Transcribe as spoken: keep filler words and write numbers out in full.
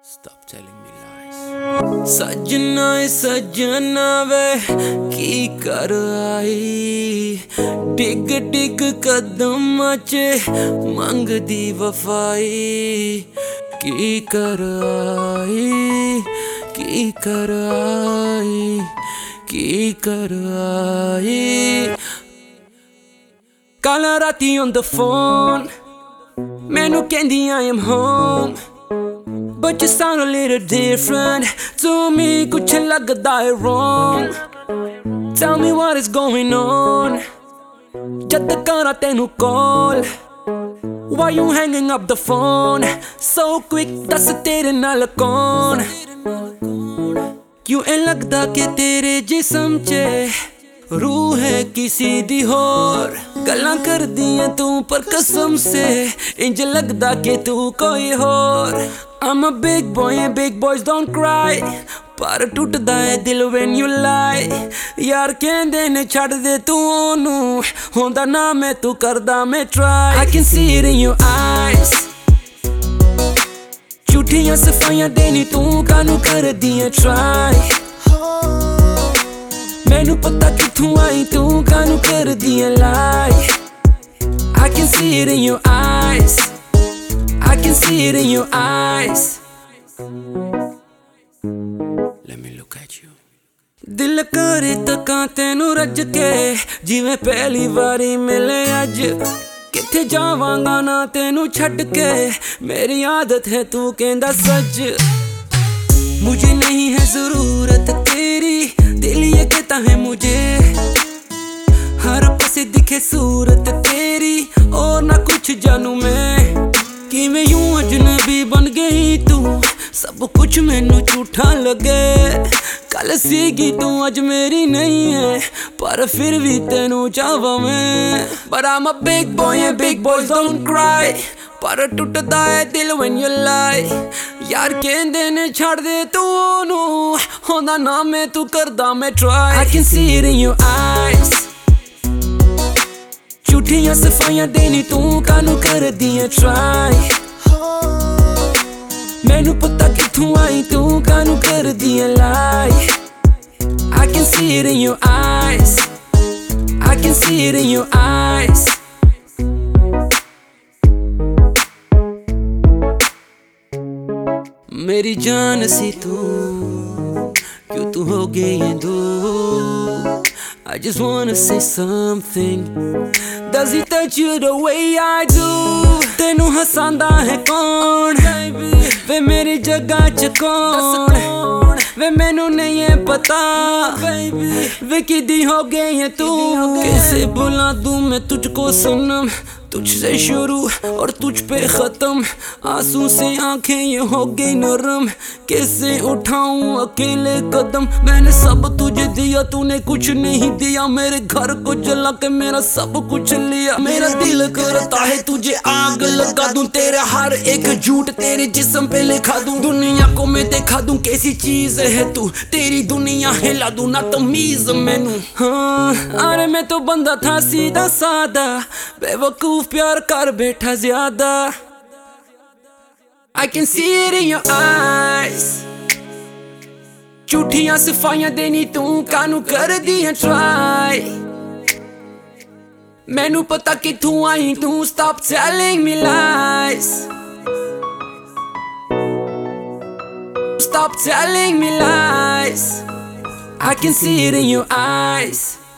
Stop telling me lies. सजना सजना वे की कर आई डिग डिग कदम च मंग दी वफाई की कर आई की कर आई की कर आई कल राती on the phone मैनू कहंदी I am home but you sound a little different to me, kuch lagda hai wrong. Tell me what is going on. Jad tak kara tenu call. Why you hanging up the phone so quick? Das tere naal kaun? Kyun ain lagda ke tere jism ch रूह है किसी दी होर गल्लां कर दियां तू पर कसम से इंज लगदा के तू कोई होर I'm a big boy and big boys don't cry पर टुटदा है दिल when you lie यार कहंदे ने छड़ दे तू ओनू होंदा ना मैं तू करदा मैं try I can see it in your eyes झूठियां सफाइयां देनी तू कानू कर दियां try मैनू पता किथों आई तू कानू कर दियां लाई I can see it in your eyes I can see it in your eyes Let me look at you दिल करे तकां तैनू रज के जिवें पहली वारी मिले अज किथे जावांगा ना तैनू छड्ड के मेरी आदत है तू कहंदा सच मुझे नहीं है जरूरत तेरी दिल ये कहता है मुझे हर पासे दिखे सूरत तेरी और ना कुछ जानू मैं कि मैं यूं अजनबी बन गई तू सब कुछ मैनू झूठा लगे कल सीगी तू अज मेरी नहीं है पर फिर भी तेनू चाहवा मैं But I'm a big boy and big boys don't cry पर टुटदा है दिल when you lie यार कहंदे ने छड़ दे तू ओनू होंदा ना मैं तू करदा मैं try I can see it in your eyes झूठियां सफाइयां देनी तू कानू कर दियां try मैनू पता किथों आई तू कानू कर दियां lie I can see it in your eyes I can see it in your eyes मेरी जान सी तू क्यों तू हो गई है दूर I just wanna say something Does he touch you the way I do तेनू हसांदा है कौन वे मेरी जगह च कौन वे मैनू नहीं है पता वे किदी हो गई है तू कैसे बुला दूं मैं तुझको सनम तुझसे शुरू और तुझ पे खत्म आंसू से आंखें ये हो गई नरम कैसे उठाऊं अकेले कदम मैंने सब तुझे दिया तूने कुछ नहीं दिया मेरे घर को जला के मेरा सब कुछ लिया मेरा दिल करता है तुझे आग लगा दूं तेरा हर एक झूठ तेरे जिस्म पे लिखा दूं दुनिया को मैं दिखा दूं कैसी चीज है तू तेरी दुनिया हिला दूं ना तमीज मैनू हाँ अरे मैं तो बंदा था सीधा सादा बेवकूफ प्यार कर बैठा ज्यादा I can see it in your eyes झूठियां सफाइयां देनी तू कानू कर दियां try मैनू पता किथों आई तू stop telling me lies Stop telling me lies I can see it in your eyes